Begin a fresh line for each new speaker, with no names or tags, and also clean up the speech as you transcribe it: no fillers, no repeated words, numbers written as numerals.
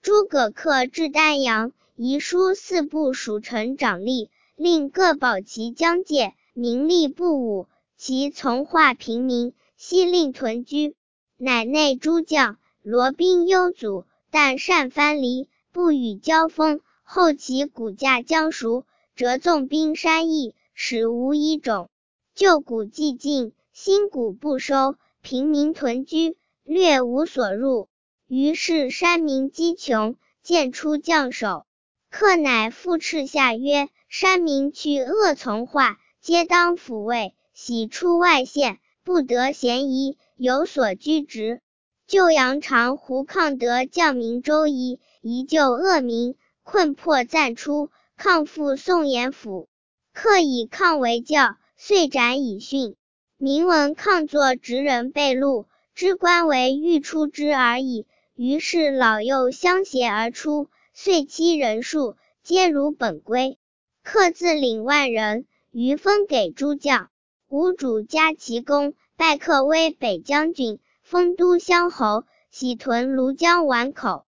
诸葛恪至丹阳，遗书四部属臣长吏，令各保其疆界，民力不武，其从化平民，悉令屯居。乃内诸将，罗兵优阻，但善藩篱，不与交锋。后其骨架将熟，折纵兵山邑，使无一种。旧谷既尽，新谷不收，平民屯居，略无所入。于是山民饥穷，渐出将守。恪乃复敕下曰：山民去恶从化，皆当抚慰，喜出外县，不得闲宜，有所居职。就阳长胡抗德将明周一，宜救恶民，困迫暂出，抗复宋延府。恪以抗为教，遂斩以训。民闻抗作直人被戮，知官为欲出之而已。于是老幼相携而出，遂期人数，皆如本归。恪自领万人，余分给诸将。吴主加其功，拜恪为北将军，封都乡侯，徙屯庐江宛口。